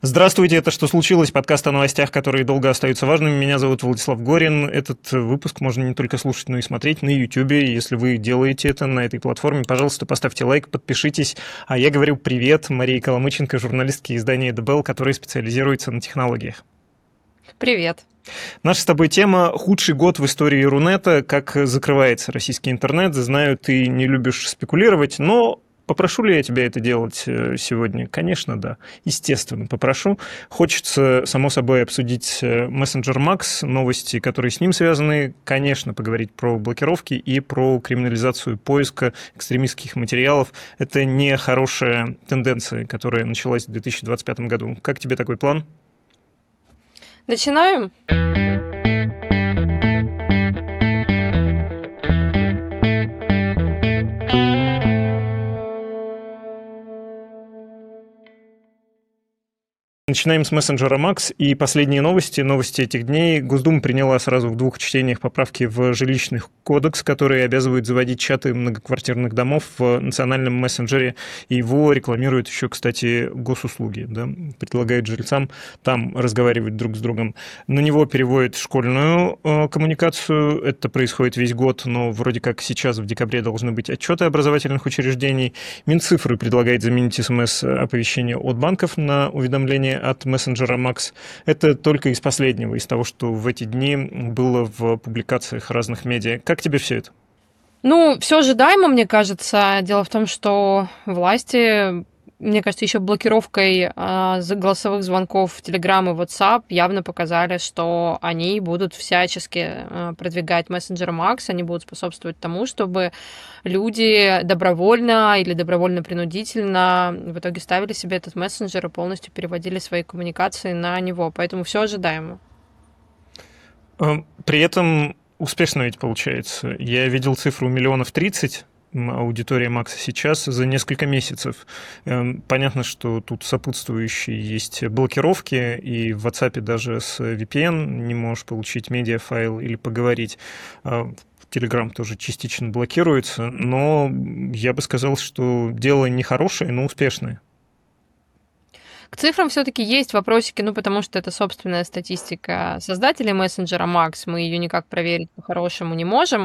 Здравствуйте, это «Что случилось?» Подкаст о новостях, которые долго остаются важными. Меня зовут Владислав Горин. Этот выпуск можно не только слушать, но и смотреть на YouTube. Если вы делаете это на этой платформе, пожалуйста, поставьте лайк, подпишитесь. А я говорю привет Марии Коломыченко, журналистке издания The Bell, которая специализируется на технологиях. Привет. Наша с тобой тема «Худший год в истории Рунета. Как закрывается российский интернет». Знаю, ты не любишь спекулировать, но попрошу ли я тебя это делать сегодня? Конечно, да. Естественно, попрошу. Хочется, само собой, обсудить мессенджер Макс, новости, которые с ним связаны. Конечно, поговорить про блокировки и про криминализацию поиска экстремистских материалов. Это не хорошая тенденция, которая началась в 2025 году. Как тебе такой план? Начинаем? Начинаем с мессенджера Макс и последние новости этих дней. Госдума приняла сразу в 2 чтениях поправки в жилищный кодекс, которые обязывают заводить чаты многоквартирных домов в национальном мессенджере. И его рекламируют еще, кстати, госуслуги. Да? Предлагают жильцам там разговаривать друг с другом. На него переводят школьную коммуникацию. Это происходит весь год, но вроде как сейчас в декабре должны быть отчеты образовательных учреждений. Минцифры предлагает заменить СМС-оповещение от банков на уведомления от мессенджера Макс. Это только из последнего, из того, что в эти дни было в публикациях разных медиа. Как тебе все это? Все ожидаемо, мне кажется. Дело в том, что власти, мне кажется, еще блокировкой голосовых звонков в Telegram и WhatsApp явно показали, что они будут всячески продвигать мессенджер Макс, они будут способствовать тому, чтобы люди добровольно или добровольно-принудительно в итоге ставили себе этот мессенджер и полностью переводили свои коммуникации на него. Поэтому все ожидаемо. При этом успешно ведь получается. Я видел цифру 30 миллионов аудитория Макса сейчас за несколько месяцев. Понятно, что тут сопутствующие есть блокировки, и в WhatsApp даже с VPN не можешь получить медиафайл или поговорить. Telegram тоже частично блокируется, но я бы сказал, что дело не хорошее, но успешное. К цифрам все-таки есть вопросики, потому что это собственная статистика создателей мессенджера Макс, мы ее никак проверить по-хорошему не можем.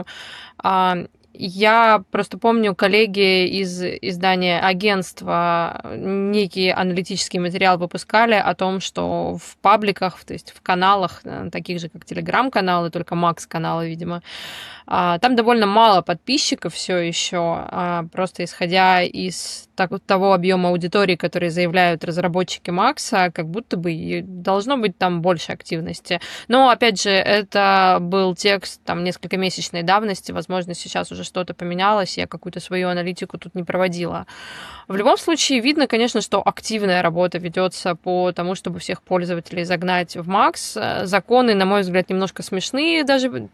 Я просто помню, коллеги из издания агентства некий аналитический материал выпускали о том, что в пабликах, то есть в каналах, таких же как Telegram-каналы, только Макс-каналы, видимо, там довольно мало подписчиков все еще, просто исходя из того объема аудитории, который заявляют разработчики Макса, как будто бы и должно быть там больше активности. Но, опять же, это был текст там несколько месячной давности, возможно, сейчас уже что-то поменялось, я какую-то свою аналитику тут не проводила. В любом случае, видно, конечно, что активная работа ведется по тому, чтобы всех пользователей загнать в Макс. Законы, на мой взгляд, немножко смешные, даже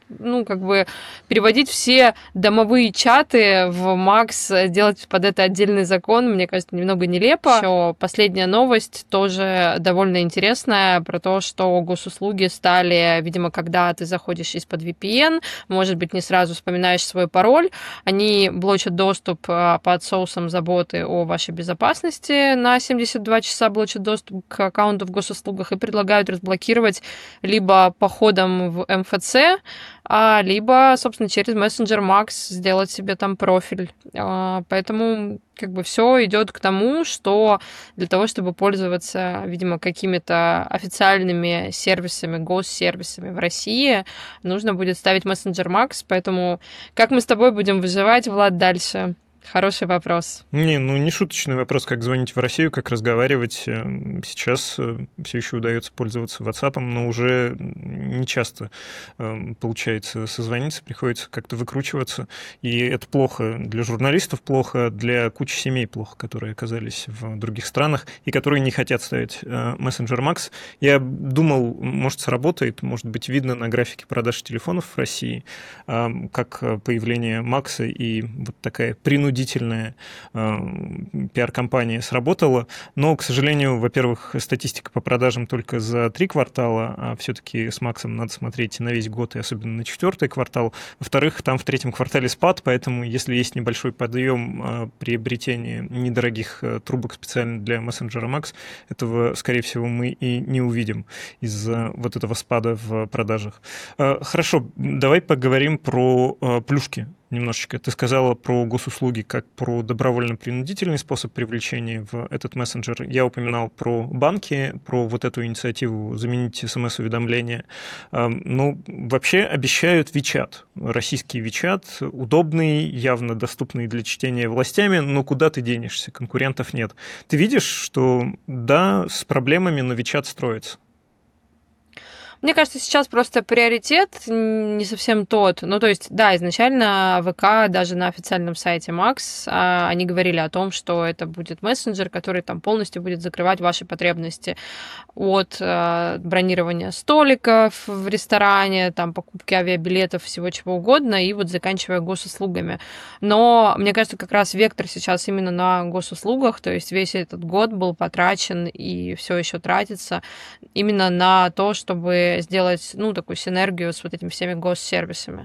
переводить все домовые чаты в Макс, делать под это отдельный закон, мне кажется, немного нелепо. Еще последняя новость, тоже довольно интересная, про то, что госуслуги стали, видимо, когда ты заходишь из-под VPN, может быть, не сразу вспоминаешь свой пароль, они блочат доступ под соусом заботы о вашей безопасности, на 72 часа блочат доступ к аккаунту в госуслугах и предлагают разблокировать либо походом в МФЦ, либо, собственно, через мессенджер Макс сделать себе там профиль. Поэтому все идет к тому, что для того, чтобы пользоваться, видимо, какими-то официальными сервисами, госсервисами в России, нужно будет ставить мессенджер Макс. Поэтому как мы с тобой будем выживать, Влад, дальше? Хороший вопрос. Не шуточный вопрос, как звонить в Россию, как разговаривать. Сейчас все еще удается пользоваться WhatsApp, но уже не часто получается созвониться, приходится как-то выкручиваться. И это плохо для журналистов, плохо для кучи семей, плохо, которые оказались в других странах и которые не хотят ставить мессенджер Макс. Я думал, может, сработает, может быть, видно на графике продаж телефонов в России, как появление Макса и вот такая принудительная принудительная пиар-компания сработала, но, к сожалению, во-первых, статистика по продажам только за 3 квартала, а все-таки с Максом надо смотреть на весь год и особенно на 4-й квартал. Во-вторых, там в 3-м квартале спад, поэтому если есть небольшой подъем приобретения недорогих трубок специально для мессенджера Max, этого, скорее всего, мы и не увидим из-за вот этого спада в продажах. Хорошо, давай поговорим про плюшки немножечко. Ты сказала про госуслуги как про добровольно-принудительный способ привлечения в этот мессенджер. Я упоминал про банки, про вот эту инициативу заменить СМС-уведомления. Ну, вообще обещают WeChat. Российский WeChat удобный, явно доступный для чтения властями, но куда ты денешься? Конкурентов нет. Ты видишь, что да, с проблемами, но WeChat строится? Мне кажется, сейчас просто приоритет не совсем тот. Ну, то есть, да, изначально ВК, даже на официальном сайте Max, они говорили о том, что это будет мессенджер, который там полностью будет закрывать ваши потребности от бронирования столиков в ресторане, там, покупки авиабилетов, всего чего угодно, и вот заканчивая госуслугами. Но, мне кажется, как раз вектор сейчас именно на госуслугах, то есть весь этот год был потрачен и все еще тратится именно на то, чтобы сделать, ну, такую синергию с вот этими всеми госсервисами.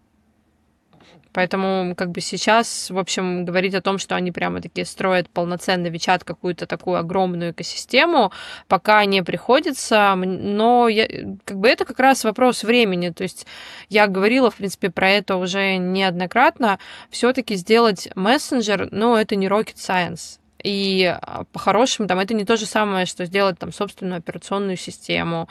Поэтому как бы сейчас, в общем, говорить о том, что они прямо-таки строят полноценный WeChat, какую-то такую огромную экосистему, пока не приходится, но как бы это как раз вопрос времени. То есть я говорила, в принципе, про это уже неоднократно. Все-таки сделать мессенджер, ну, это не rocket science. И по-хорошему, там, это не то же самое, что сделать там собственную операционную систему.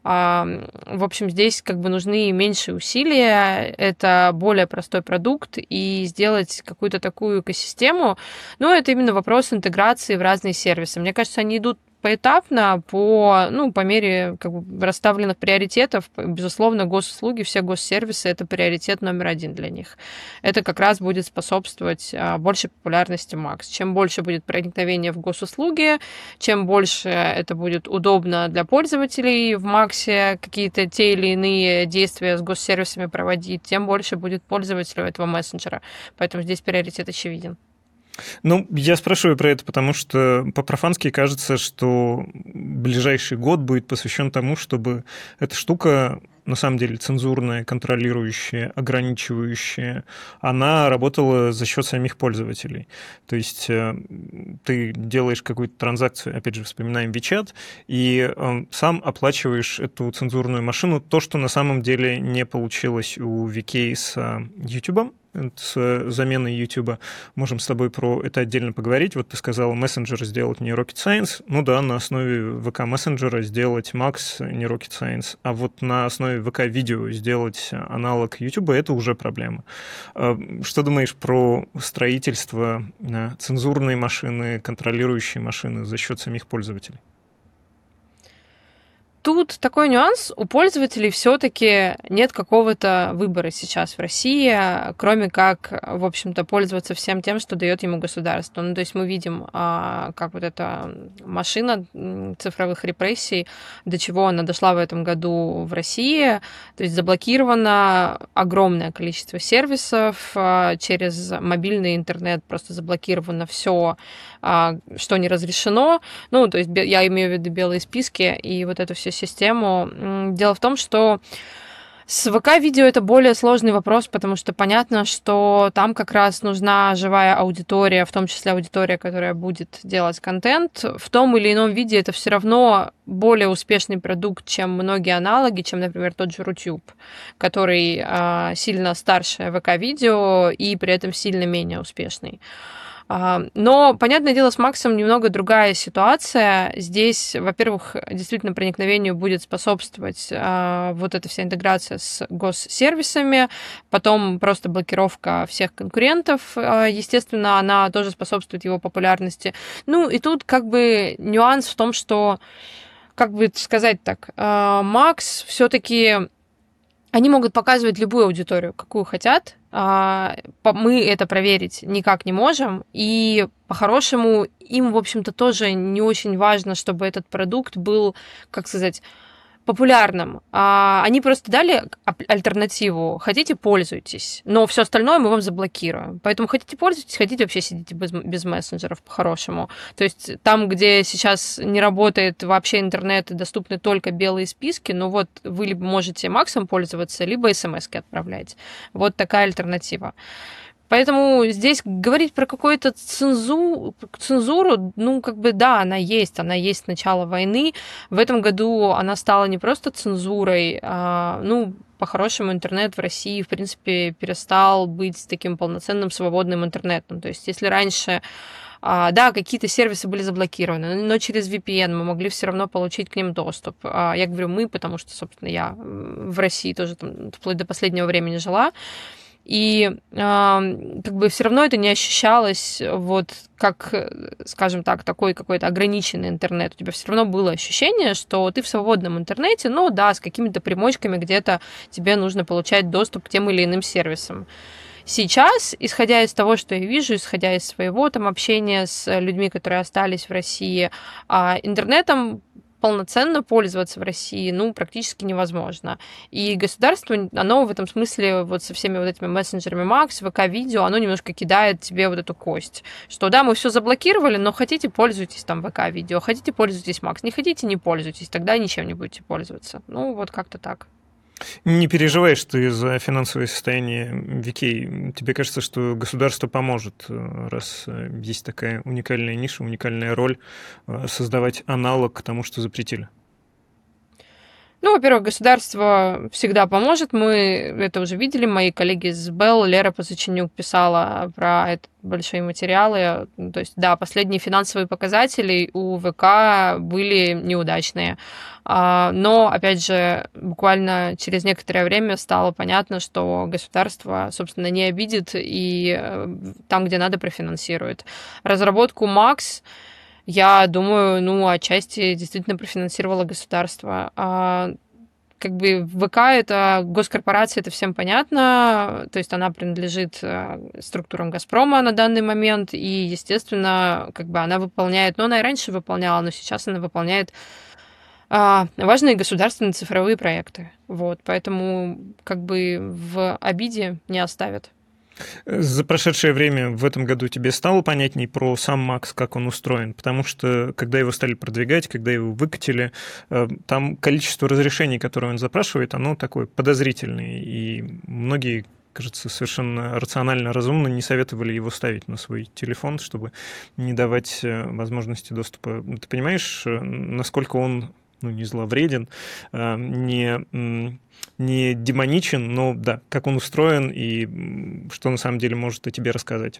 В общем, здесь как бы нужны меньшие усилия, это более простой продукт, и сделать какую-то такую экосистему, ну, это именно вопрос интеграции в разные сервисы. Мне кажется, они идут поэтапно, по мере как бы расставленных приоритетов. Безусловно, госуслуги, все госсервисы — это приоритет номер 1 для них. Это как раз будет способствовать большей популярности Max. Чем больше будет проникновения в госуслуги, чем больше это будет удобно для пользователей в Max какие-то те или иные действия с госсервисами проводить, тем больше будет пользователей этого мессенджера. Поэтому здесь приоритет очевиден. Ну, я спрашиваю про это, потому что по-профански кажется, что ближайший год будет посвящен тому, чтобы эта штука, на самом деле цензурная, контролирующая, ограничивающая, она работала за счет самих пользователей. То есть ты делаешь какую-то транзакцию, опять же, вспоминаем WeChat, и сам оплачиваешь эту цензурную машину, то, что на самом деле не получилось у VK с YouTube, с заменой YouTube. Можем с тобой про это отдельно поговорить. Вот ты сказал, мессенджер сделать не rocket science. Ну да, на основе ВК мессенджера сделать Max не rocket science. А вот на основе ВК видео сделать аналог YouTube — это уже проблема. Что думаешь про строительство цензурной машины, контролирующей машины за счет самих пользователей? Тут такой нюанс, у пользователей все-таки нет какого-то выбора сейчас в России, кроме как, в общем-то, пользоваться всем тем, что дает ему государство. Ну, то есть мы видим, как вот эта машина цифровых репрессий, до чего она дошла в этом году в России. То есть заблокировано огромное количество сервисов, через мобильный интернет просто заблокировано все, что не разрешено. Ну, то есть я имею в виду белые списки и вот эту всю систему. Дело в том, что с ВК-видео это более сложный вопрос, потому что понятно, что там как раз нужна живая аудитория, в том числе аудитория, которая будет делать контент. В том или ином виде это все равно более успешный продукт, чем многие аналоги, чем, например, тот же Рутюб, который сильно старше ВК-видео и при этом сильно менее успешный. Но, понятное дело, с Максом немного другая ситуация. Здесь, во-первых, действительно проникновению будет способствовать вот эта вся интеграция с госсервисами, потом просто блокировка всех конкурентов, естественно, она тоже способствует его популярности. Ну, и тут как бы нюанс в том, что, как бы сказать так, Макс все-таки... Они могут показывать любую аудиторию, какую хотят. Мы это проверить никак не можем. И по-хорошему им, в общем-то, тоже не очень важно, чтобы этот продукт был, как сказать, популярным. Они просто дали альтернативу. Хотите, пользуйтесь, но все остальное мы вам заблокируем. Поэтому хотите, пользуйтесь, хотите, вообще сидите без мессенджеров по-хорошему. То есть там, где сейчас не работает вообще интернет и доступны только белые списки, ну вот вы либо можете Максом пользоваться, либо смс-ки отправлять. Вот такая альтернатива. Поэтому здесь говорить про какую-то цензуру, ну, как бы, да, она есть с начала войны. В этом году она стала не просто цензурой, ну, по-хорошему, интернет в России, в принципе, перестал быть таким полноценным свободным интернетом. То есть, если раньше, да, какие-то сервисы были заблокированы, но через VPN мы могли все равно получить к ним доступ. Я говорю мы, потому что, собственно, я в России тоже там, вплоть до последнего времени жила. И как бы все равно это не ощущалось вот как, скажем так, такой какой-то ограниченный интернет. У тебя все равно было ощущение, что ты в свободном интернете, но да, с какими-то примочками где-то тебе нужно получать доступ к тем или иным сервисам. Сейчас, исходя из того, что я вижу, исходя из своего там общения с людьми, которые остались в России, интернетом полноценно пользоваться в России, ну, практически невозможно. И государство, оно в этом смысле вот со всеми вот этими мессенджерами Макс, ВК-видео, оно немножко кидает тебе вот эту кость, что да, мы все заблокировали, но хотите, пользуйтесь там ВК-видео, хотите, пользуйтесь Макс, не хотите, не пользуйтесь, тогда ничем не будете пользоваться. Ну, вот как-то так. Не переживаешь ты за финансовое состояние Викей. Тебе кажется, что государство поможет, раз есть такая уникальная ниша, уникальная роль, создавать аналог к тому, что запретили? Ну, во-первых, государство всегда поможет. Мы это уже видели. Мои коллеги из Белл, Лера Позаченюк писала про это большие материалы. То есть, да, последние финансовые показатели у ВК были неудачные. Но, опять же, буквально через некоторое время стало понятно, что государство, собственно, не обидит и там, где надо, профинансирует. Разработку Макс, я думаю, ну, отчасти действительно профинансировало государство. Как бы ВК — это госкорпорация, это всем понятно, то есть она принадлежит структурам «Газпрома» на данный момент, и, естественно, как бы она выполняет, ну, она и раньше выполняла, но сейчас она выполняет важные государственные цифровые проекты. Вот, поэтому как бы в обиде не оставят. За прошедшее время в этом году тебе стало понятней про сам Макс, как он устроен? Потому что, когда его стали продвигать, когда его выкатили, там количество разрешений, которые он запрашивает, оно такое подозрительное. И многие, кажется, совершенно рационально, разумно не советовали его ставить на свой телефон, чтобы не давать возможности доступа. Ты понимаешь, насколько он, ну, не зловреден, не демоничен, но да, как он устроен и что на самом деле может о тебе рассказать?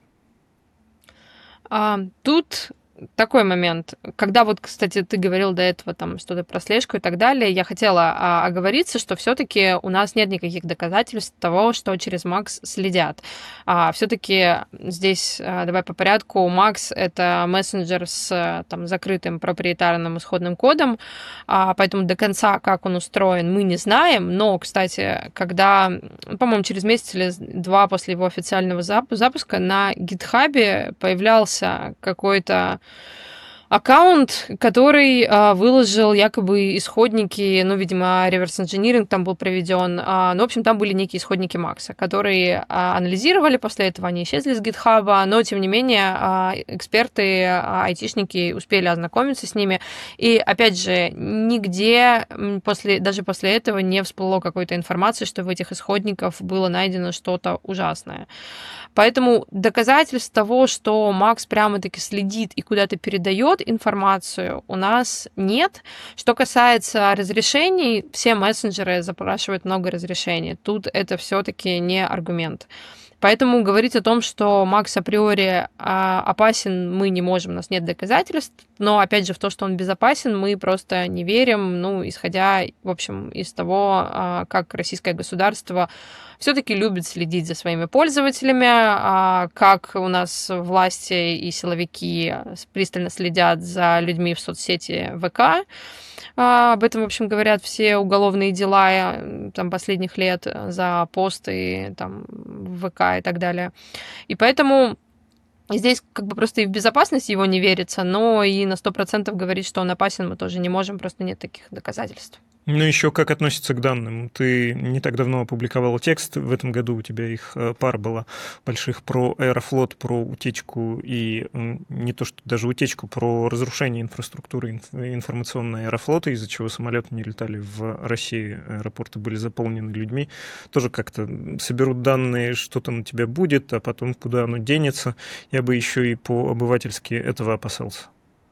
Тут такой момент. Когда вот, кстати, ты говорил до этого там что-то про слежку и так далее, я хотела оговориться, что все-таки у нас нет никаких доказательств того, что через Макс следят. Все-таки здесь, давай по порядку, Макс — это мессенджер с там закрытым проприетарным исходным кодом, поэтому до конца, как он устроен, мы не знаем. Но, кстати, когда, по-моему, через месяц или два после его официального запуска на GitHub появлялся какой-то аккаунт, который выложил якобы исходники, ну, видимо, реверс-инжиниринг там был проведен. Ну, в общем, там были некие исходники Макса, которые анализировали, после этого они исчезли с GitHub, но, тем не менее, эксперты, айтишники успели ознакомиться с ними. И, опять же, нигде даже после этого не всплыло какой-то информации, что в этих исходниках было найдено что-то ужасное. Поэтому доказательств того, что Макс прямо-таки следит и куда-то передает информацию, у нас нет. Что касается разрешений, все мессенджеры запрашивают много разрешений. Тут это все-таки не аргумент. Поэтому говорить о том, что Макс априори опасен, мы не можем, у нас нет доказательств. Но, опять же, в то, что он безопасен, мы просто не верим, ну, исходя, в общем, из того, как российское государство все-таки любит следить за своими пользователями, как у нас власти и силовики пристально следят за людьми в соцсети ВК. Об этом, в общем, говорят все уголовные дела там, последних лет за посты там, в ВК и так далее. И поэтому здесь как бы просто и в безопасность его не верится, но и на 100% говорить, что он опасен, мы тоже не можем, просто нет таких доказательств. Ну, еще как относится к данным. Ты не так давно опубликовала текст, в этом году у тебя их пара была больших, про Аэрофлот, про утечку и не то, что даже утечку, про разрушение инфраструктуры информационной Аэрофлота, из-за чего самолеты не летали в России, аэропорты были заполнены людьми. Тоже как-то соберут данные, что-то на тебя будет, а потом куда оно денется. Я бы еще и по-обывательски этого опасался.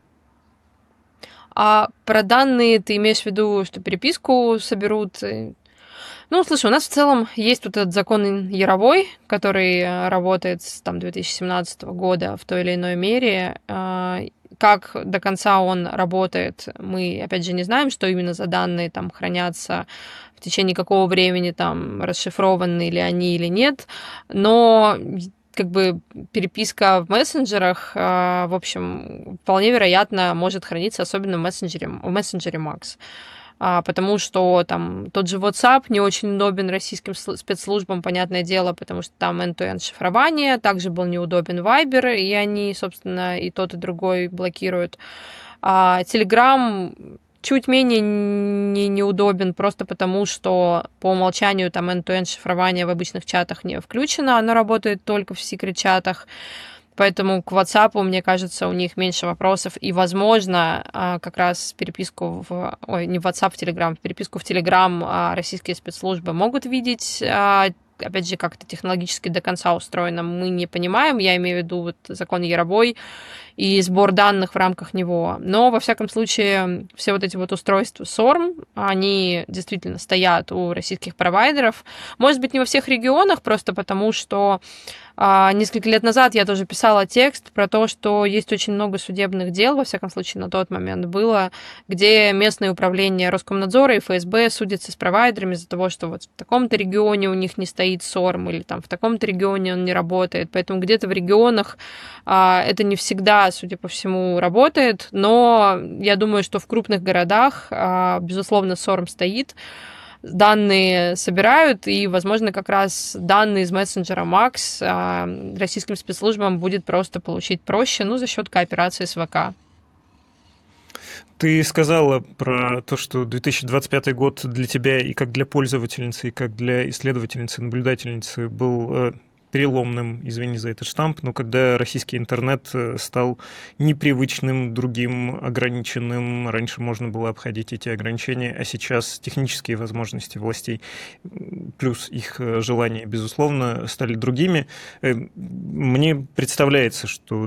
А про данные ты имеешь в виду, что переписку соберут? Ну, слушай, у нас в целом есть вот этот закон Яровой, который работает с 2017 года в той или иной мере. Как до конца он работает, мы, опять же, не знаем, что именно за данные там хранятся, в течение какого времени там расшифрованы ли они или нет. Но как бы переписка в мессенджерах, в общем, вполне вероятно может храниться, особенно в мессенджере Max. Потому что там тот же WhatsApp не очень удобен российским спецслужбам, понятное дело, потому что там end-to-end шифрование, также был неудобен Viber, и они, собственно, и тот, и другой блокируют. Telegram чуть менее неудобен, просто потому что по умолчанию там end-to-end шифрование в обычных чатах не включено, оно работает только в секрет-чатах. Поэтому к WhatsApp, мне кажется, у них меньше вопросов. И, возможно, как раз переписку не в WhatsApp, в Telegram, переписку в Telegram российские спецслужбы могут видеть. Опять же, как это технологически до конца устроено, мы не понимаем. Я имею в виду вот закон Яровой и сбор данных в рамках него. Но, во всяком случае, все вот эти вот устройства SORM, они действительно стоят у российских провайдеров. Может быть, не во всех регионах, просто потому что несколько лет назад я тоже писала текст про то, что есть очень много судебных дел, во всяком случае, на тот момент было, где местное управление Роскомнадзора и ФСБ судятся с провайдерами из-за того, что вот в таком-то регионе у них не стоит SORM, или там в таком-то регионе он не работает. Поэтому где-то в регионах это не всегда, судя по всему, работает, но я думаю, что в крупных городах, безусловно, SORM стоит, данные собирают, и, возможно, как раз данные из мессенджера Max российским спецслужбам будет просто получить проще, за счет кооперации с ВК. Ты сказала про то, что 2025 год для тебя и как для пользовательницы, и как для исследовательницы, наблюдательницы был переломным, извини за этот штамп, но когда российский интернет стал непривычным, другим, ограниченным, раньше можно было обходить эти ограничения, а сейчас технические возможности властей плюс их желания, безусловно, стали другими. Мне представляется, что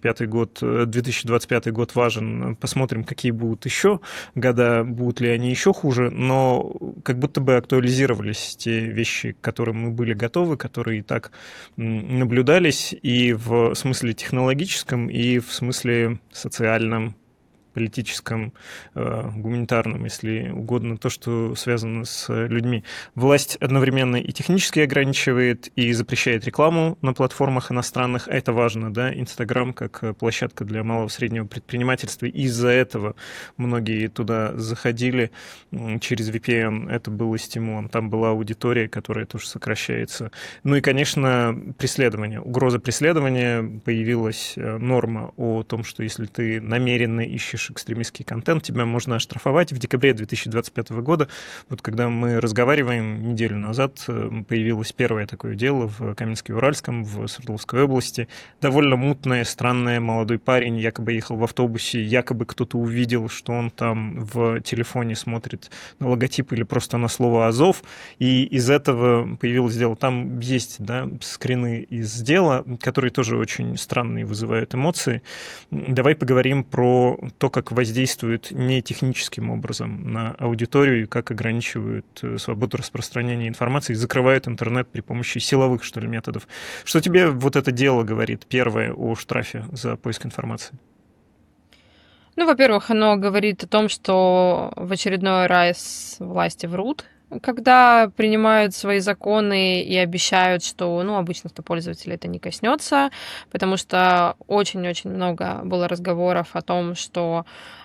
2025 год важен. Посмотрим, какие будут еще года, будут ли они еще хуже, но как будто бы актуализировались те вещи, к которым мы были готовы, которые и так наблюдались и в смысле технологическом, и в смысле социальном, политическом, гуманитарном, если угодно, то, что связано с людьми. Власть одновременно и технически ограничивает, и запрещает рекламу на платформах иностранных, а это важно, да, Инстаграм как площадка для малого и среднего предпринимательства, из-за этого многие туда заходили через VPN, это было стимулом, там была аудитория, которая тоже сокращается. Ну и, конечно, преследование, угроза преследования, появилась норма о том, что если ты намеренно ищешь экстремистский контент, тебя можно оштрафовать. В декабре 2025 года, вот когда мы разговариваем, неделю назад появилось первое такое дело в Каменске-Уральском, в Свердловской области. Довольно мутное, странное, молодой парень якобы ехал в автобусе, якобы кто-то увидел, что он там в телефоне смотрит на логотип или просто на слово «Азов», и из этого появилось дело. Там есть, да, скрины из дела, которые тоже очень странные, вызывают эмоции. Давай поговорим про то, как воздействуют не техническим образом на аудиторию, как ограничивают свободу распространения информации, закрывают интернет при помощи силовых, что ли, методов. Что тебе вот это дело говорит, первое, о штрафе за поиск информации? Во-первых, оно говорит о том, что в очередной раз власти врут, когда принимают свои законы и обещают, что, обычных-то пользователей это не коснется, потому что очень-очень много было разговоров о том, что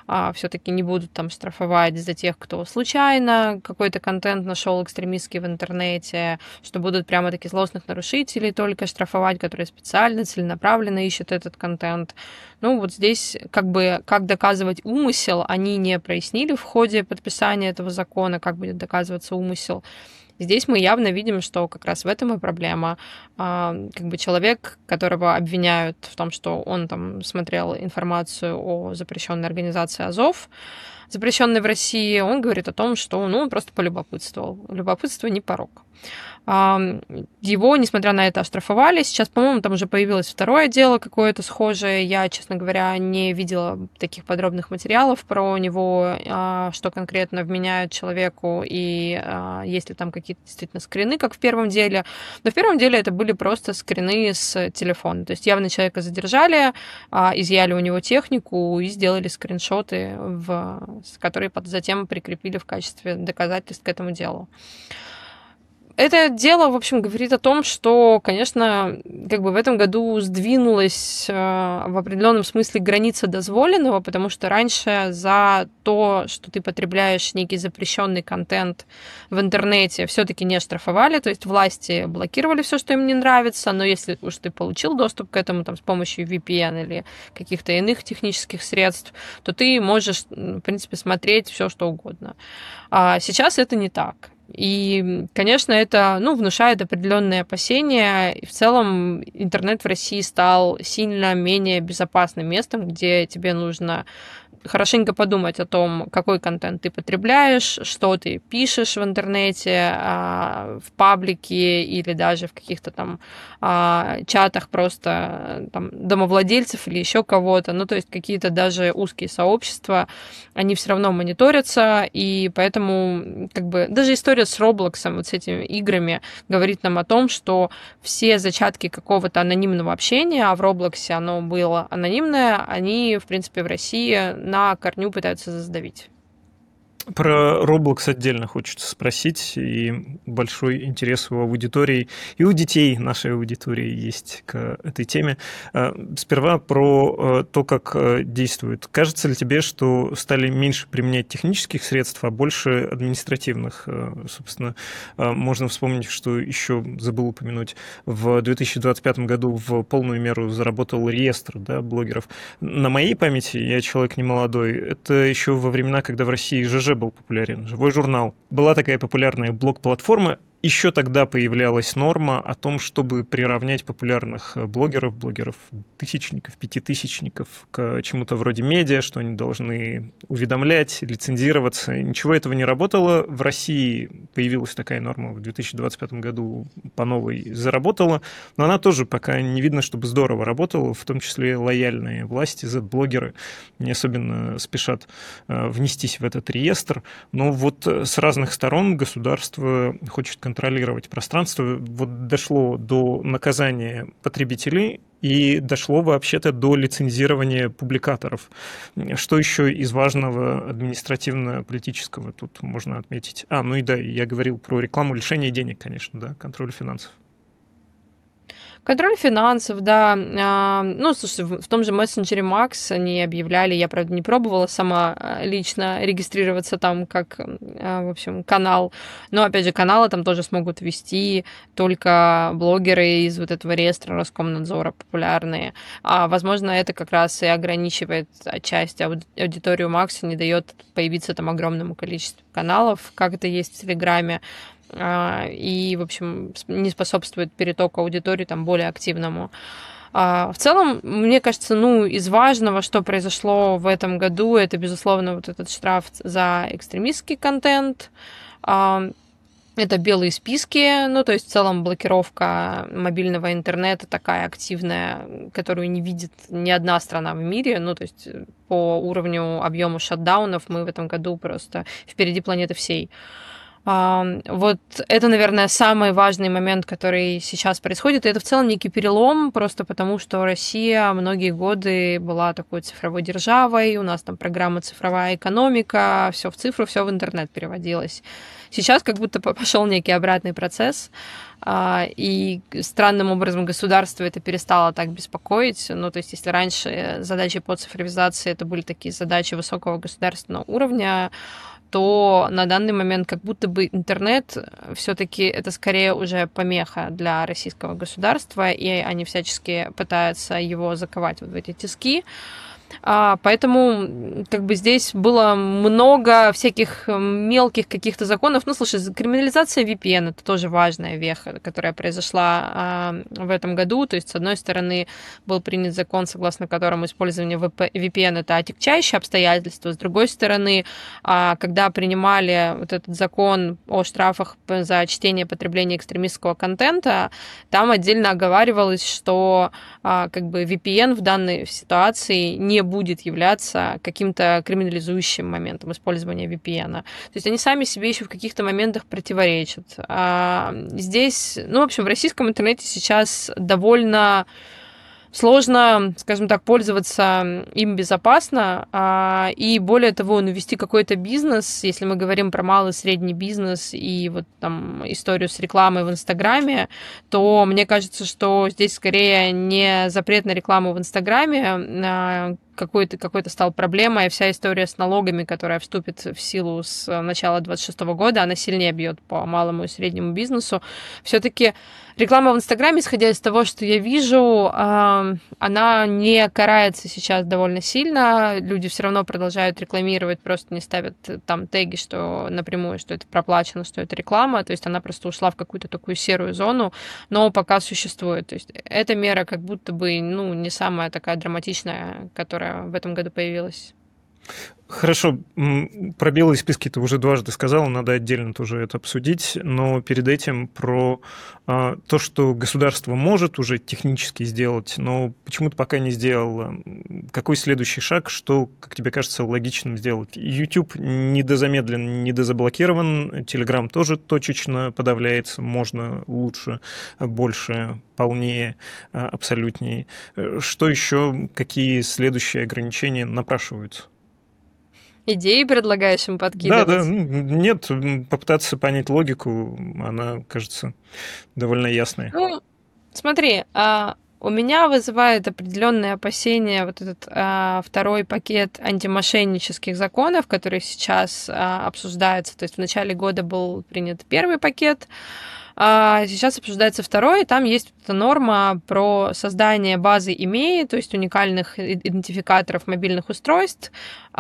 все-таки не будут там штрафовать за тех, кто случайно какой-то контент нашел экстремистский в интернете, что будут прямо-таки злостных нарушителей только штрафовать, которые специально, целенаправленно ищут этот контент. Ну, вот здесь как бы как доказывать умысел они не прояснили в ходе подписания этого закона, как будет доказываться умысел. Здесь мы явно видим, что как раз в этом и проблема. Как бы человек, которого обвиняют в том, что он там смотрел информацию о запрещенной организации Азов, запрещенной в России, он говорит о том, что он просто полюбопытствовал. Любопытство не порок. Его, несмотря на это, оштрафовали. Сейчас, по-моему, там уже появилось второе дело какое-то схожее. Я, честно говоря, не видела таких подробных материалов про него, что конкретно вменяют человеку и есть ли там какие-то действительно скрины, как в первом деле. Но в первом деле это были просто скрины с телефона. То есть явно человека задержали, изъяли у него технику и сделали скриншоты, которые затем прикрепили в качестве доказательств к этому делу. Это дело, в общем, говорит о том, что, конечно, как бы в этом году сдвинулась в определенном смысле граница дозволенного, потому что раньше за то, что ты потребляешь некий запрещенный контент в интернете, все-таки не штрафовали, то есть власти блокировали все, что им не нравится, но если уж ты получил доступ к этому там, с помощью VPN или каких-то иных технических средств, то ты можешь, в принципе, смотреть все, что угодно. А сейчас это не так. И, конечно, это внушает определенные опасения. И в целом интернет в России стал сильно менее безопасным местом, где тебе нужно хорошенько подумать о том, какой контент ты потребляешь, что ты пишешь в интернете, в паблике или даже в каких-то там чатах просто там домовладельцев или еще кого-то. Ну, то есть какие-то даже узкие сообщества, они все равно мониторятся, и поэтому как бы даже история с Роблоксом, вот с этими играми, говорит нам о том, что все зачатки какого-то анонимного общения, а в Роблоксе оно было анонимное, они, в принципе, в России на корню пытаются задавить. Про Roblox отдельно хочется спросить, и большой интерес у аудитории, и у детей нашей аудитории есть к этой теме. Сперва про то, как действует. Кажется ли тебе, что стали меньше применять технических средств, а больше административных? Собственно, можно вспомнить, что еще забыл упомянуть, в 2025 году в полную меру заработал реестр, да, блогеров. На моей памяти, я человек немолодой, это еще во времена, когда в России ЖЖ был популярен, живой журнал. Была такая популярная блог-платформа. Еще тогда появлялась норма о том, чтобы приравнять популярных блогеров, тысячников, пятитысячников к чему-то вроде медиа, что они должны уведомлять, лицензироваться. Ничего этого не работало. В России появилась такая норма в 2025 году, по новой заработала, но она тоже пока не видно, чтобы здорово работала, в том числе лояльные власти, Z-блогеры не особенно спешат внестись в этот реестр. Но вот с разных сторон государство хочет контролировать пространство. Вот дошло до наказания потребителей и дошло вообще-то до лицензирования публикаторов. Что еще из важного административно-политического тут можно отметить? Ну и да, я говорил про рекламу, лишение денег, конечно, да, контроль финансов. Контроль финансов, да. Слушай, в том же мессенджере Max они объявляли, я, правда, не пробовала сама лично регистрироваться там как, в общем, канал. Но, опять же, каналы там тоже смогут вести только блогеры из вот этого реестра Роскомнадзора популярные. Возможно, это как раз и ограничивает отчасти аудиторию Max, не дает появиться там огромному количеству каналов, как это есть в Телеграме. И, в общем, не способствует перетоку аудитории там более активному. В целом, мне кажется, из важного, что произошло в этом году, это, безусловно, вот этот штраф за экстремистский контент. Это белые списки, то есть в целом блокировка мобильного интернета такая активная, которую не видит ни одна страна в мире, то есть по уровню объема шатдаунов мы в этом году просто впереди планеты всей. Вот это, наверное, самый важный момент, который сейчас происходит. И это в целом некий перелом, просто потому что Россия многие годы была такой цифровой державой, у нас там программа «Цифровая экономика», все в цифру, все в интернет переводилось. Сейчас как будто пошел некий обратный процесс, и странным образом государство это перестало так беспокоить. Ну, то есть, если раньше задачи по цифровизации это были такие задачи высокого государственного уровня, то на данный момент как будто бы интернет все-таки это скорее уже помеха для российского государства, и они всячески пытаются его заковать вот в эти тиски. Поэтому как бы здесь было много всяких мелких каких-то законов. Ну, слушай, криминализация VPN — это тоже важная веха, которая произошла в этом году. То есть, с одной стороны, был принят закон, согласно которому использование VPN — это отягчающее обстоятельство. С другой стороны, когда принимали вот этот закон о штрафах за чтение и потребление экстремистского контента, там отдельно оговаривалось, что как бы VPN в данной ситуации не будет являться каким-то криминализующим моментом использования VPN. То есть они сами себе еще в каких-то моментах противоречат. Здесь, ну, в общем, в российском интернете сейчас довольно сложно, скажем так, пользоваться им безопасно, и более того, вести какой-то бизнес, если мы говорим про малый и средний бизнес и вот там историю с рекламой в Инстаграме, то мне кажется, что здесь скорее не запрет на рекламу в Инстаграме какой-то стал проблемой, и вся история с налогами, которая вступит в силу с начала 2026 года, она сильнее бьет по малому и среднему бизнесу. Все-таки реклама в Инстаграме, исходя из того, что я вижу, она не карается сейчас довольно сильно. Люди все равно продолжают рекламировать, просто не ставят там теги, что напрямую, что это проплачено, что это реклама. То есть она просто ушла в какую-то такую серую зону, но пока существует. То есть эта мера как будто бы, ну, не самая такая драматичная, которая в этом году появилась. Хорошо, про белые списки ты уже дважды сказал, надо отдельно тоже это обсудить, но перед этим про то, что государство может уже технически сделать, но почему-то пока не сделало. Какой следующий шаг, что, как тебе кажется, логичным сделать? YouTube недозамедлен, недозаблокирован, Telegram тоже точечно подавляется, можно лучше, больше, полнее, абсолютнее. Что еще, какие следующие ограничения напрашиваются? Идеи предлагаешь им подкидывать? Да, нет, попытаться понять логику, она, кажется, довольно ясная. Ну, смотри, у меня вызывает определенные опасения вот этот второй пакет антимошеннических законов, который сейчас обсуждается. То есть в начале года был принят первый пакет, сейчас обсуждается второй, и там есть эта норма про создание базы ИМЕИ, то есть уникальных идентификаторов мобильных устройств.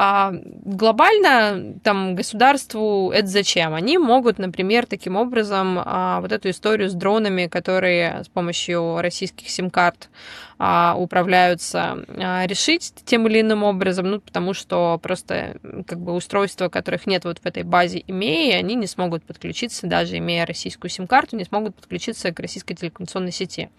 Глобально там государству это зачем? Они могут, например, таким образом вот эту историю с дронами, которые с помощью российских сим-карт управляются, решить тем или иным образом, ну, потому что просто как бы устройства, которых нет вот в этой базе ИМЕИ, они не смогут подключиться, даже имея российскую сим-карту, не смогут подключиться к российской телекоммуникационной сети.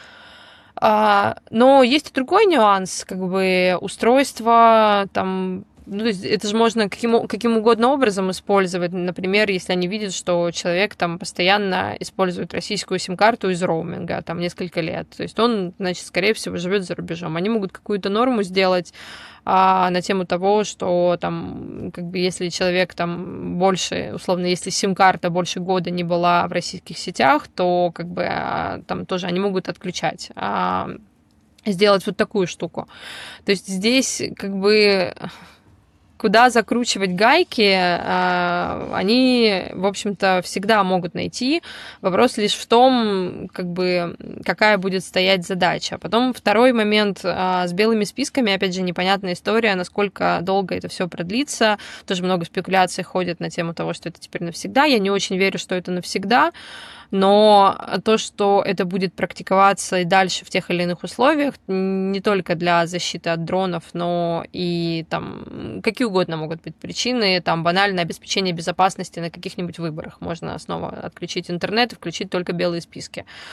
Но есть и другой нюанс, как бы устройство там. Ну, то есть это же можно каким угодно образом использовать. Например, если они видят, что человек там постоянно использует российскую сим-карту из роуминга там несколько лет. То есть он, значит, скорее всего, живет за рубежом. Они могут какую-то норму сделать на тему того, что там, как бы, если человек там больше, условно, если сим-карта больше года не была в российских сетях, то как бы там тоже они могут отключать. Сделать вот такую штуку. То есть здесь как бы куда закручивать гайки, они, в общем-то, всегда могут найти. Вопрос лишь в том, как бы, какая будет стоять задача. Потом второй момент с белыми списками, опять же, непонятная история, насколько долго это все продлится. Тоже много спекуляций ходит на тему того, что это теперь навсегда. Я не очень верю, что это навсегда. Но то, что это будет практиковаться и дальше в тех или иных условиях, не только для защиты от дронов, но и там какие угодно могут быть причины, там банальное обеспечение безопасности на каких-нибудь выборах. Можно снова отключить интернет и включить только белые списки.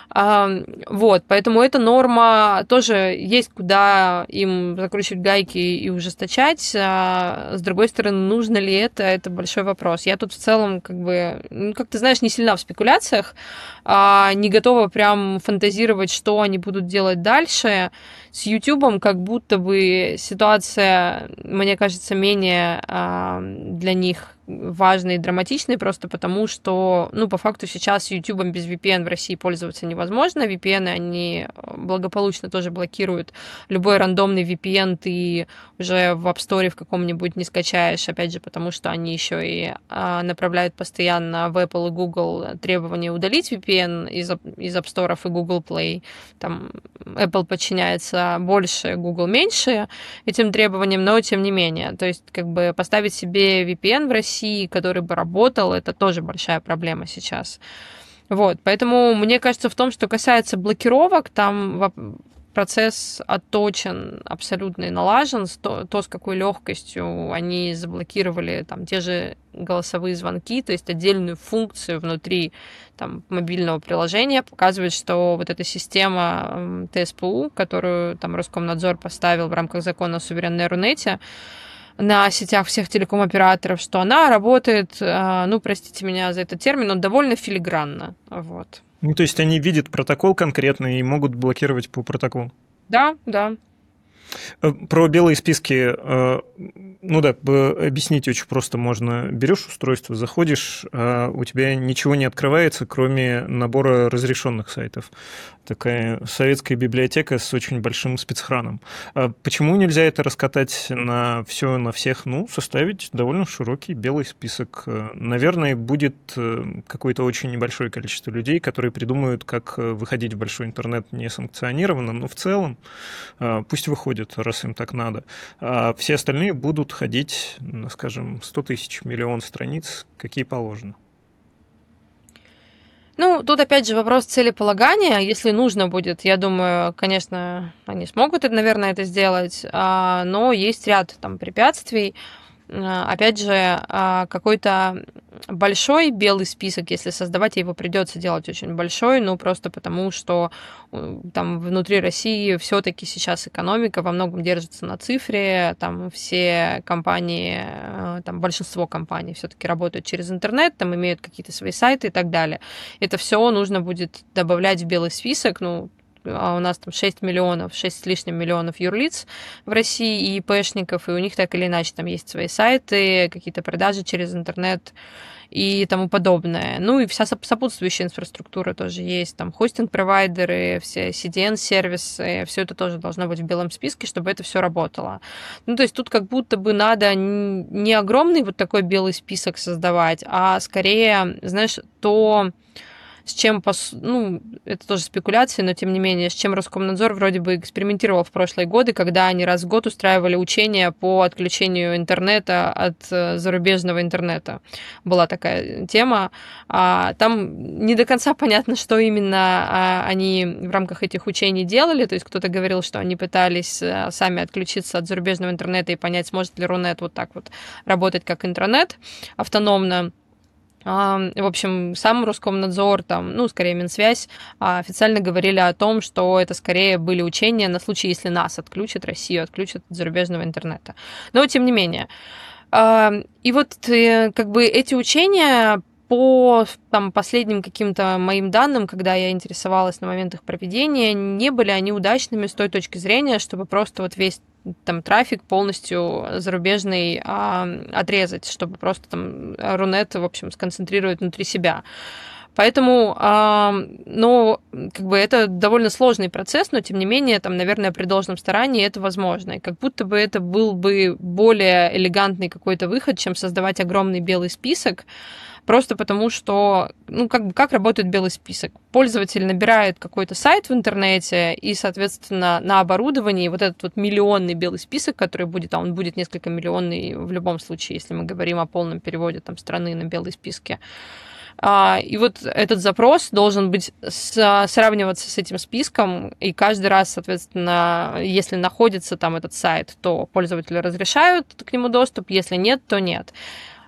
Вот, поэтому эта норма тоже есть, куда им закручивать гайки и ужесточать. С другой стороны, нужно ли это большой вопрос. Я тут в целом, как бы, ну, как ты знаешь, не сильна в спекуляциях, не готова прям фантазировать, что они будут делать дальше. С Ютубом как будто бы ситуация, мне кажется, менее для них важной и драматичной, просто потому что, ну, по факту сейчас с Ютубом без VPN в России пользоваться невозможно. VPN, они благополучно тоже блокируют любой рандомный VPN, ты уже в App Store в каком-нибудь не скачаешь, опять же, потому что они еще и направляют постоянно в Apple и Google требования удалить VPN из App Store и Google Play. Там Apple подчиняется больше, Google меньше этим требованиям, но тем не менее. То есть, как бы поставить себе VPN в России, который бы работал, это тоже большая проблема сейчас. Вот, поэтому мне кажется, в том, что касается блокировок, там процесс отточен абсолютно и налажен, то, с какой легкостью они заблокировали там те же голосовые звонки, то есть отдельную функцию внутри там мобильного приложения, показывает, что вот эта система ТСПУ, которую там Роскомнадзор поставил в рамках закона о суверенной Рунете, на сетях всех телеком-операторов, что она работает, ну, простите меня за этот термин, но довольно филигранно. Вот. Ну, то есть они видят протокол конкретный и могут блокировать по протоколу? Да, да. Про белые списки, ну да, объяснить очень просто можно. Берешь устройство, заходишь, у тебя ничего не открывается, кроме набора разрешенных сайтов. Такая советская библиотека с очень большим спецхраном. Почему нельзя это раскатать на все, на всех? Ну, составить довольно широкий белый список. Наверное, будет какое-то очень небольшое количество людей, которые придумают, как выходить в большой интернет несанкционированно, но в целом пусть выходят, раз им так надо. А все остальные будут ходить, скажем, 100 тысяч, миллион страниц, какие положено. Ну, тут опять же вопрос целеполагания. Если нужно будет, я думаю, конечно, они смогут, наверное, это сделать, но есть ряд там препятствий. Опять же, какой-то большой белый список, если создавать, его придется делать очень большой, ну просто потому, что там внутри России все-таки сейчас экономика во многом держится на цифре, там все компании, там большинство компаний все-таки работают через интернет, там имеют какие-то свои сайты и так далее. Это все нужно будет добавлять в белый список, ну, а у нас там 6 с лишним миллионов юрлиц в России и ИПшников, и у них так или иначе там есть свои сайты, какие-то продажи через интернет и тому подобное. Ну и вся сопутствующая инфраструктура тоже есть, там хостинг-провайдеры, все CDN-сервисы, все это тоже должно быть в белом списке, чтобы это все работало. Ну то есть тут как будто бы надо не огромный вот такой белый список создавать, а скорее, знаешь, то, с чем, ну, это тоже спекуляции, но тем не менее, с чем Роскомнадзор вроде бы экспериментировал в прошлые годы, когда они раз в год устраивали учения по отключению интернета от зарубежного интернета. Была такая тема. Там не до конца понятно, что именно они в рамках этих учений делали, то есть кто-то говорил, что они пытались сами отключиться от зарубежного интернета и понять, сможет ли Рунет вот так вот работать как интранет автономно. В общем, сам Роскомнадзор, там, ну, скорее Минсвязь, официально говорили о том, что это скорее были учения на случай, если нас отключат, Россию отключат от зарубежного интернета. Но, тем не менее. И вот как бы эти учения по там, последним каким-то моим данным, когда я интересовалась на момент их проведения, не были они удачными с той точки зрения, чтобы просто вот весь там трафик полностью зарубежный отрезать, чтобы просто там Рунет, в общем, сконцентрировать внутри себя. Поэтому, ну, как бы это довольно сложный процесс, но, тем не менее, там, наверное, при должном старании это возможно. И как будто бы это был бы более элегантный какой-то выход, чем создавать огромный белый список, просто потому что, ну, как работает белый список? Пользователь набирает какой-то сайт в интернете, и, соответственно, на оборудовании вот этот вот миллионный белый список, который будет, он будет несколько миллионный в любом случае, если мы говорим о полном переводе там страны на белые списки. И вот этот запрос должен быть сравниваться с этим списком, и каждый раз, соответственно, если находится там этот сайт, то пользователи разрешают к нему доступ, если нет, то нет.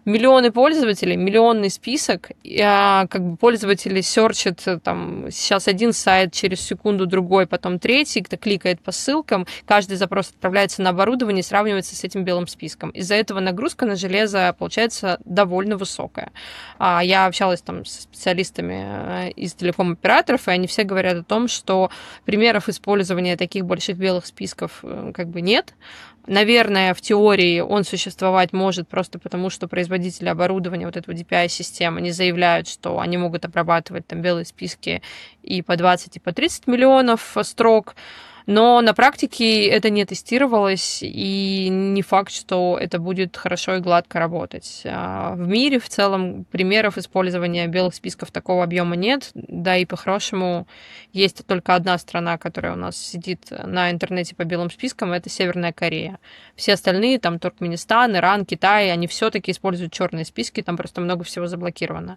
миллионы пользователей, миллионный список, как бы пользователи серчат там сейчас один сайт, через секунду другой, потом третий, кто кликает по ссылкам, каждый запрос отправляется на оборудование и сравнивается с этим белым списком. Из-за этого нагрузка на железо получается довольно высокая. Я общалась там со специалистами из телеком-операторов, и они все говорят о том, что примеров использования таких больших белых списков как бы нет. Наверное, в теории он существовать может просто потому, что производители оборудования вот этого DPI-системы, они заявляют, что они могут обрабатывать там белые списки и по 20, и по 30 миллионов строк, но на практике это не тестировалось, и не факт, что это будет хорошо и гладко работать. В мире в целом примеров использования белых списков такого объема нет, да и по-хорошему есть только одна страна, которая у нас сидит на интернете по белым спискам, это Северная Корея. Все остальные, там Туркменистан, Иран, Китай, они все-таки используют черные списки, там просто много всего заблокировано.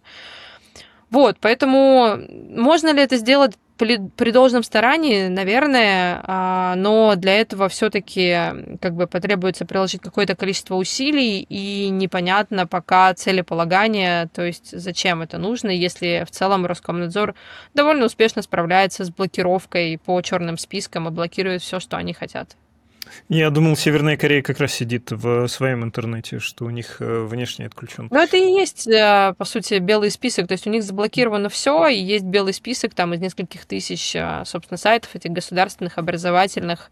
Вот, поэтому можно ли это сделать при должном старании, наверное, но для этого все-таки как бы потребуется приложить какое-то количество усилий, и непонятно пока целеполагание, то есть зачем это нужно, если в целом Роскомнадзор довольно успешно справляется с блокировкой по черным спискам и блокирует все, что они хотят. Я думал, Северная Корея как раз сидит в своем интернете, что у них внешне отключен. Ну, это и есть, по сути, белый список. То есть у них заблокировано все, и есть белый список там из нескольких тысяч, собственно, сайтов этих государственных, образовательных.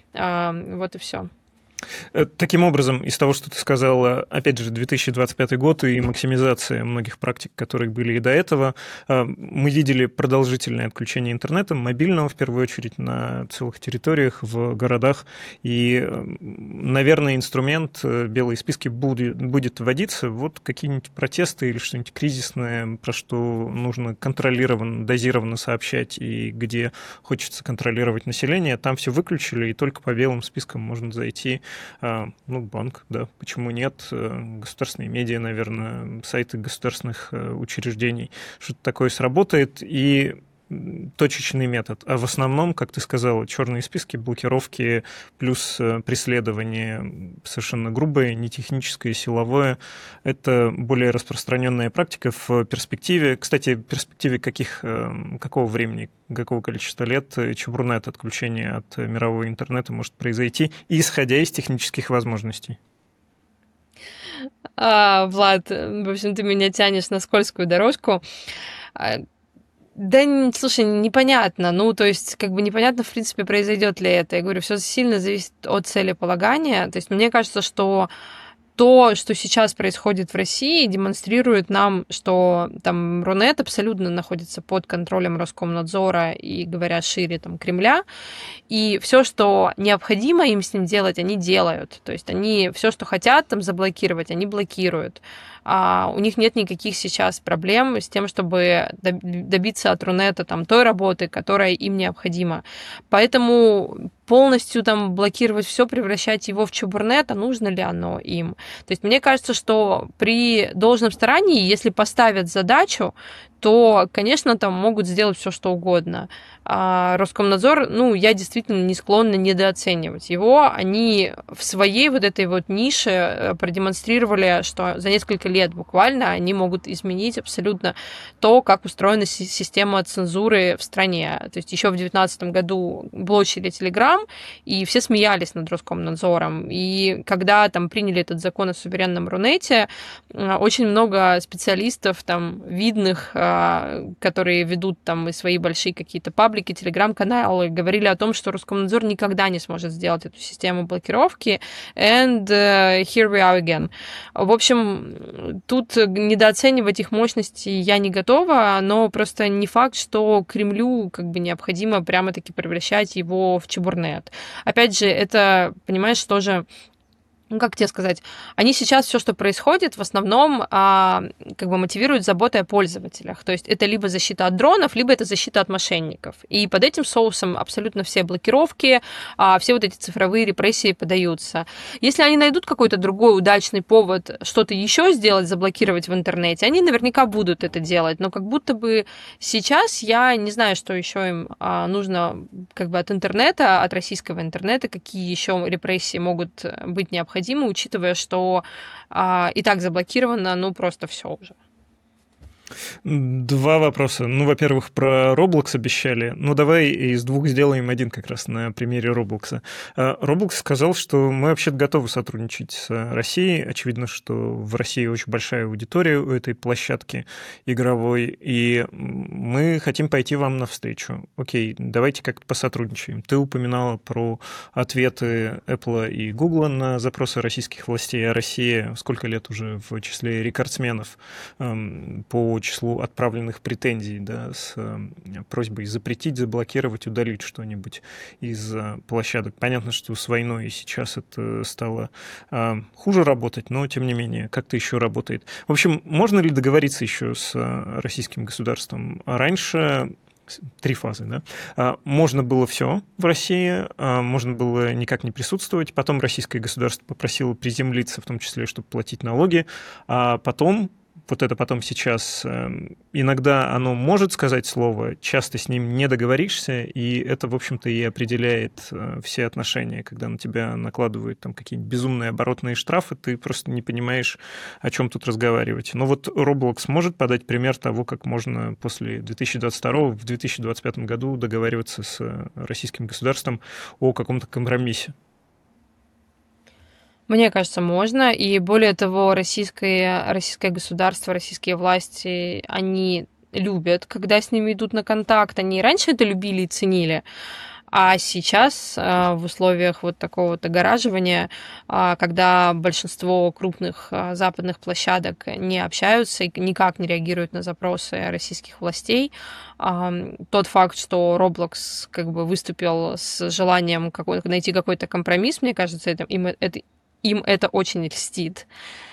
Вот и все. Таким образом, из того, что ты сказала, опять же, 2025 год и максимизация многих практик, которые были и до этого, мы видели продолжительное отключение интернета, мобильного в первую очередь, на целых территориях, в городах. И, наверное, инструмент белые списки будет вводиться. Вот какие-нибудь протесты или что-нибудь кризисное, про что нужно контролированно, дозированно сообщать, и где хочется контролировать население, там все выключили, и только по белым спискам можно зайти. Банк, да, почему нет, государственные медиа, наверное, сайты государственных учреждений, что-то такое сработает, и точечный метод. А в основном, как ты сказала, черные списки, блокировки плюс преследование совершенно грубое, не техническое, силовое. Это более распространенная практика в перспективе. Кстати, в перспективе какого времени, какого количества лет чебурное отключение от мирового интернета может произойти, исходя из технических возможностей? Влад, в общем, ты меня тянешь на скользкую дорожку. Да, слушай, непонятно. Ну, то есть, как бы непонятно, в принципе, произойдет ли это. Я говорю, все сильно зависит от целеполагания. То есть, мне кажется, что то, что сейчас происходит в России, демонстрирует нам, что там Рунет абсолютно находится под контролем Роскомнадзора и, говоря шире, там, Кремля. И все, что необходимо им с ним делать, они делают. То есть они все, что хотят там заблокировать, они блокируют. У них нет никаких сейчас проблем с тем, чтобы добиться от Рунета там той работы, которая им необходима. Поэтому полностью там блокировать все, превращать его в чебурнет, а нужно ли оно им? То есть мне кажется, что при должном старании, если поставят задачу, то, конечно, там могут сделать все, что угодно. Роскомнадзор, я действительно не склонна недооценивать его. Они в своей вот этой вот нише продемонстрировали, что за несколько лет буквально они могут изменить абсолютно то, как устроена система цензуры в стране. То есть еще в 2019 году блочили Telegram, и все смеялись над Роскомнадзором. И когда там приняли этот закон о суверенном Рунете, очень много специалистов там видных, которые ведут там и свои большие какие-то паблики, телеграм-каналы, говорили о том, что Роскомнадзор никогда не сможет сделать эту систему блокировки. And here we are again. В общем, тут недооценивать их мощности я не готова, но просто не факт, что Кремлю как бы необходимо прямо-таки превращать его в чебурнет. Опять же, это, понимаешь, тоже... как тебе сказать, они сейчас все, что происходит, в основном как бы мотивируют заботой о пользователях. То есть это либо защита от дронов, либо это защита от мошенников. И под этим соусом абсолютно все блокировки, все вот эти цифровые репрессии подаются. Если они найдут какой-то другой удачный повод что-то еще сделать, заблокировать в интернете, они наверняка будут это делать. Но как будто бы сейчас я не знаю, что еще им нужно как бы от интернета, от российского интернета, какие еще репрессии могут быть необходимы необходимы, учитывая, что и так заблокировано, ну, просто все уже. Два вопроса. Ну, во-первых, про Roblox обещали. Ну, давай из двух сделаем один как раз на примере Roblox. Roblox сказал, что мы вообще-то готовы сотрудничать с Россией. Очевидно, что в России очень большая аудитория у этой площадки игровой, и мы хотим пойти вам навстречу. Окей, давайте как-то посотрудничаем. Ты упоминала про ответы Apple и Google на запросы российских властей, а Россия сколько лет уже в числе рекордсменов по числу отправленных претензий, да, с просьбой запретить, заблокировать, удалить что-нибудь из площадок. Понятно, что с войной сейчас это стало хуже работать, но тем не менее как-то еще работает. В общем, можно ли договориться еще с российским государством? Раньше три фазы, да? Можно было все в России, можно было никак не присутствовать, потом российское государство попросило приземлиться, в том числе, чтобы платить налоги, а потом вот это потом сейчас, иногда оно может сказать слово, часто с ним не договоришься, и это, в общем-то, и определяет все отношения, когда на тебя накладывают там какие-нибудь безумные оборотные штрафы, ты просто не понимаешь, о чем тут разговаривать. Но вот Roblox может подать пример того, как можно после 2022 в 2025 году договариваться с российским государством о каком-то компромиссе. Мне кажется, можно. И более того, российское государство, российские власти, они любят, когда с ними идут на контакт. Они раньше это любили и ценили. А сейчас в условиях вот такого вот огораживания, когда большинство крупных западных площадок не общаются и никак не реагируют на запросы российских властей, тот факт, что Roblox как бы выступил с желанием найти какой-то компромисс, мне кажется, им это очень льстит.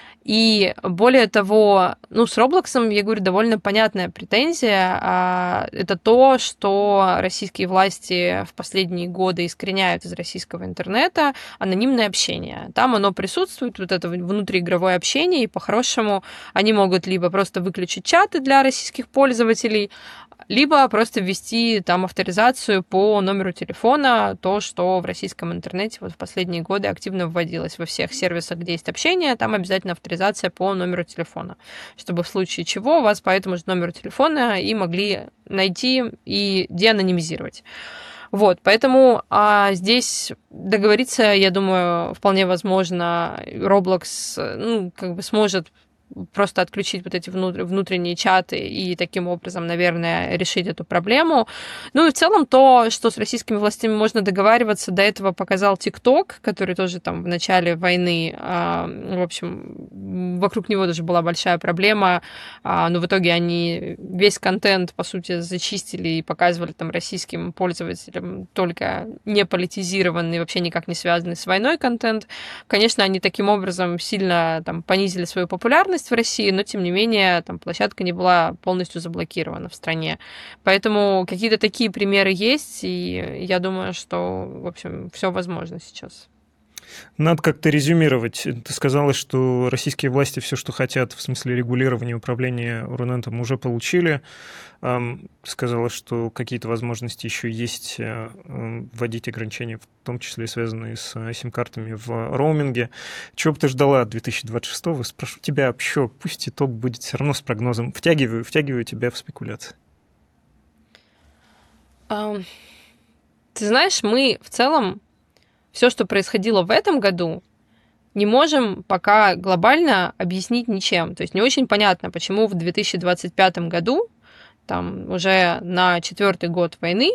И более того, ну, с Роблоксом, я говорю, довольно понятная претензия. Это то, что российские власти в последние годы искореняют из российского интернета анонимное общение. Там оно присутствует, вот это внутриигровое общение, и по-хорошему они могут либо просто выключить чаты для российских пользователей, либо просто ввести там авторизацию по номеру телефона, то, что в российском интернете вот в последние годы активно вводилось во всех сервисах, где есть общение, там обязательно авторизация по номеру телефона, чтобы в случае чего вас по этому же номеру телефона и могли найти и деанонимизировать. Вот, поэтому здесь договориться, я думаю, вполне возможно. Roblox, ну, как бы сможет просто отключить вот эти внутренние чаты и таким образом, наверное, решить эту проблему. Ну и в целом то, что с российскими властями можно договариваться, до этого показал ТикТок, который тоже там в начале войны, в общем, вокруг него даже была большая проблема, но в итоге они весь контент, по сути, зачистили и показывали там российским пользователям только не политизированный, вообще никак не связанный с войной контент. Конечно, они таким образом сильно там понизили свою популярность в России, но тем не менее там площадка не была полностью заблокирована в стране. Поэтому какие-то такие примеры есть, и я думаю, что, в общем, все возможно сейчас. Надо как-то резюмировать. Ты сказала, что российские власти все, что хотят в смысле регулирования и управления Рунетом, уже получили. Сказала, что какие-то возможности еще есть вводить ограничения, в том числе связанные с сим-картами в роуминге. Чего бы ты ждала от 2026-го? Спрошу тебя вообще, пусть итог будет все равно с прогнозом. Втягиваю тебя в спекуляции. Ты знаешь, мы в целом все, что происходило в этом году, не можем пока глобально объяснить ничем. То есть не очень понятно, почему в 2025 году, там уже на 4-й год войны,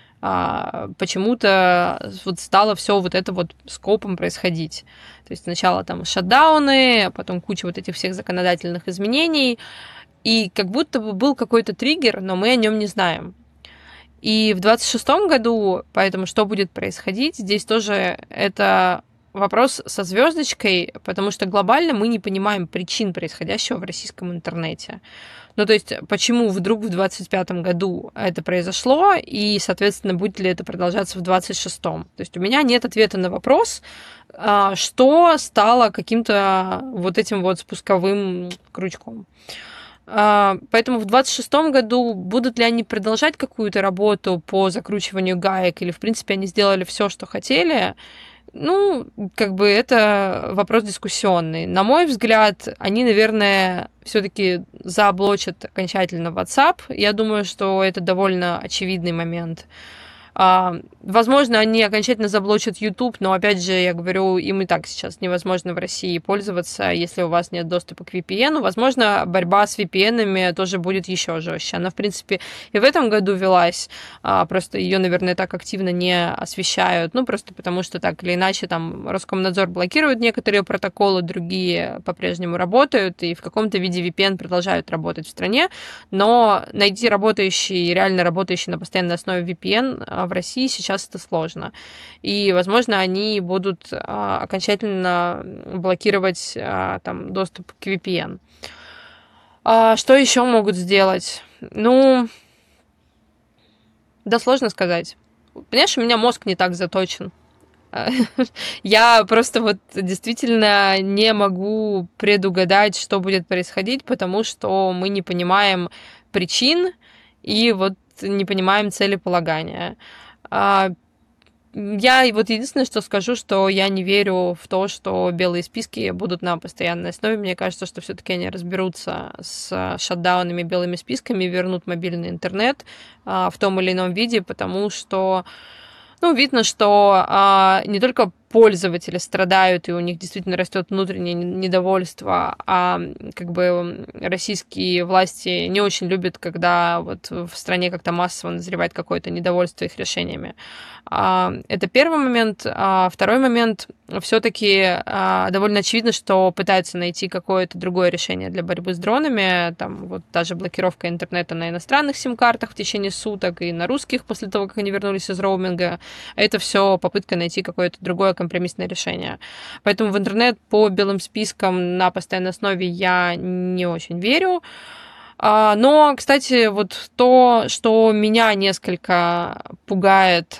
почему-то вот стало все вот это вот скопом происходить. То есть сначала там шатдауны, а потом куча вот этих всех законодательных изменений, и как будто бы был какой-то триггер, но мы о нем не знаем. И в 26-м году, поэтому что будет происходить, здесь тоже это вопрос со звездочкой, потому что глобально мы не понимаем причин происходящего в российском интернете. Ну, то есть, почему вдруг в 25-м году это произошло, и, соответственно, будет ли это продолжаться в 26-м. То есть у меня нет ответа на вопрос, что стало каким-то вот этим вот спусковым крючком. Поэтому в 26-м году будут ли они продолжать какую-то работу по закручиванию гаек, или, в принципе, они сделали все, что хотели, Ну, как бы это вопрос дискуссионный. На мой взгляд, они, наверное, все-таки заблочат окончательно WhatsApp. Я думаю, что это довольно очевидный момент. Возможно, они окончательно заблочат YouTube, но, опять же, я говорю, им и так сейчас невозможно в России пользоваться, если у вас нет доступа к VPN. Возможно, борьба с VPN-ами тоже будет еще жестче. Она, в принципе, и в этом году велась, просто ее, наверное, так активно не освещают, ну, просто потому что так или иначе там Роскомнадзор блокирует некоторые протоколы, другие по-прежнему работают, и в каком-то виде VPN продолжают работать в стране, но найти работающий, реально работающий на постоянной основе VPN в России сейчас это сложно. И, возможно, они будут окончательно блокировать там, доступ к VPN. Что еще могут сделать? Ну, да сложно сказать. Понимаешь, у меня мозг не так заточен. Я просто вот действительно не могу предугадать, что будет происходить, потому что мы не понимаем причин и вот не понимаем целеполагания. Я вот единственное, что скажу, что я не верю в то, что белые списки будут на постоянной основе. Мне кажется, что все-таки они разберутся с шатдаунами, белыми списками, вернут мобильный интернет в том или ином виде, потому что, ну, видно, что не только пользователи страдают, и у них действительно растет внутреннее недовольство, а как бы российские власти не очень любят, когда вот в стране как-то массово назревает какое-то недовольство их решениями. Это первый момент. Второй момент, все-таки довольно очевидно, что пытаются найти какое-то другое решение для борьбы с дронами, там вот даже блокировка интернета на иностранных сим-картах в течение суток и на русских после того, как они вернулись из роуминга. Это все попытка найти какое-то другое компромиссное решение. Поэтому в интернет по белым спискам на постоянной основе я не очень верю. Но, кстати, вот то, что меня несколько пугает,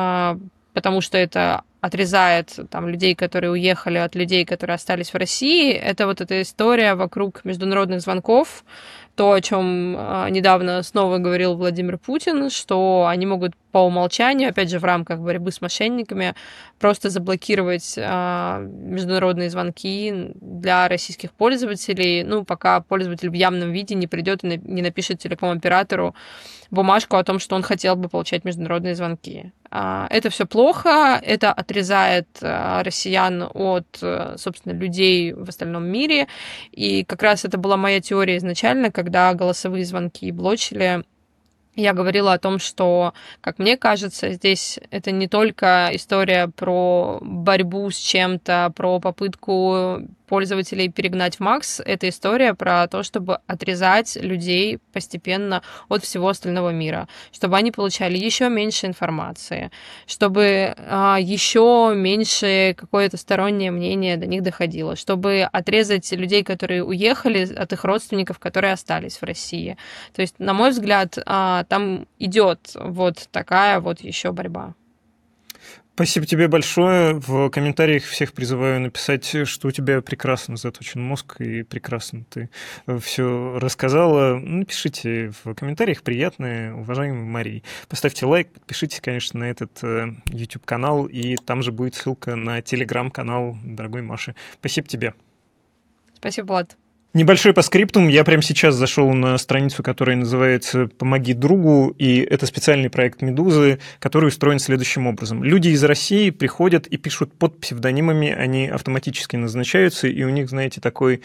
потому что это отрезает там людей, которые уехали, от людей, которые остались в России, это вот эта история вокруг международных звонков, то, о чем недавно снова говорил Владимир Путин, что они могут по умолчанию, опять же, в рамках борьбы с мошенниками, просто заблокировать международные звонки для российских пользователей, ну, пока пользователь в явном виде не придет и не напишет телеком-оператору бумажку о том, что он хотел бы получать международные звонки. Это все плохо, это отрезает россиян от, собственно, людей в остальном мире, и как раз это была моя теория изначально, когда голосовые звонки блочили. Я говорила о том, что, как мне кажется, здесь это не только история про борьбу с чем-то, про попытку пользователей перегнать в макс, это история про то, чтобы отрезать людей постепенно от всего остального мира, чтобы они получали еще меньше информации, чтобы еще меньше какое-то стороннее мнение до них доходило, чтобы отрезать людей, которые уехали, от их родственников, которые остались в России. То есть, на мой взгляд, там идет вот такая вот еще борьба. Спасибо тебе большое. В комментариях всех призываю написать, что у тебя прекрасно заточен мозг и прекрасно ты все рассказала. Напишите в комментариях приятное, уважаемый Мария. Поставьте лайк, подпишитесь, конечно, на этот YouTube-канал, и там же будет ссылка на Telegram-канал дорогой Маши. Спасибо тебе. Спасибо, Влад. Небольшой постскриптум. Я прямо сейчас зашел на страницу, которая называется «Помоги другу», и это специальный проект «Медузы», который устроен следующим образом. Люди из России приходят и пишут под псевдонимами, они автоматически назначаются, и у них, знаете, такой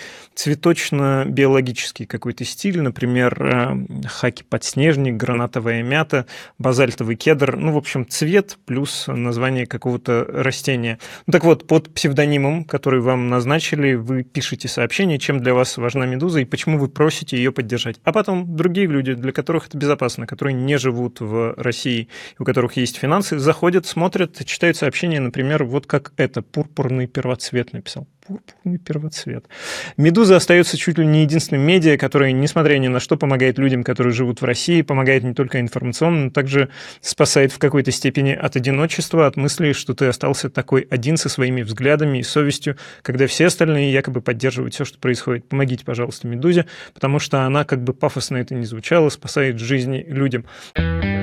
цветочно-биологический какой-то стиль, например, хаки-подснежник, гранатовая мята, базальтовый кедр, ну, в общем, цвет плюс название какого-то растения. Ну, так вот, под псевдонимом, который вам назначили, вы пишете сообщение, чем для вас важна «Медуза» и почему вы просите ее поддержать. А потом другие люди, для которых это безопасно, которые не живут в России, у которых есть финансы, заходят, смотрят, читают сообщения, например, вот как это, «Пурпурный первоцвет» написал. Пурпурный первоцвет. «Медуза» остается чуть ли не единственным медиа, которое, несмотря ни на что, помогает людям, которые живут в России, помогает не только информационно, но также спасает в какой-то степени от одиночества, от мысли, что ты остался такой один со своими взглядами и совестью, когда все остальные якобы поддерживают все, что происходит. Помогите, пожалуйста, «Медузе», потому что она, как бы пафосно это ни звучало, спасает жизни людям.